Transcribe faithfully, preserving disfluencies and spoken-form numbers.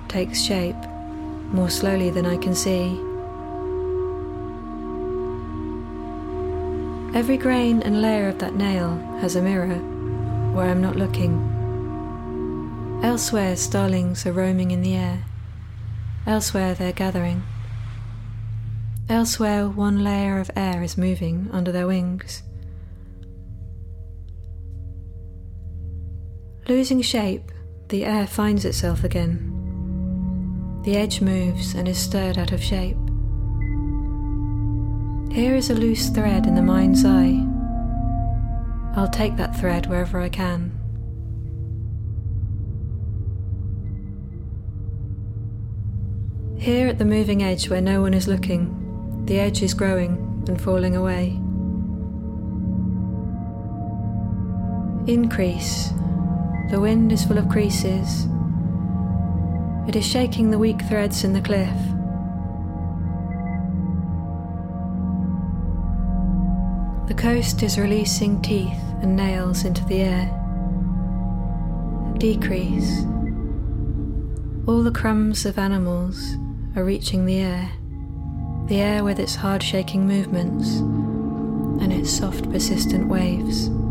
takes shape, more slowly than I can see. Every grain and layer of that nail has a mirror where I'm not looking. Elsewhere starlings are roaming in the air. Elsewhere they're gathering. Elsewhere one layer of air is moving under their wings. Losing shape, the air finds itself again. The edge moves and is stirred out of shape. Here is a loose thread in the mind's eye. I'll take that thread wherever I can. Here at the moving edge where no one is looking, the edge is growing and falling away. Increase. The wind is full of creases. It is shaking the weak threads in the cliff. The coast is releasing teeth and nails into the air. Decrease. All the crumbs of animals are reaching the air, the air with its hard shaking movements and its soft persistent waves.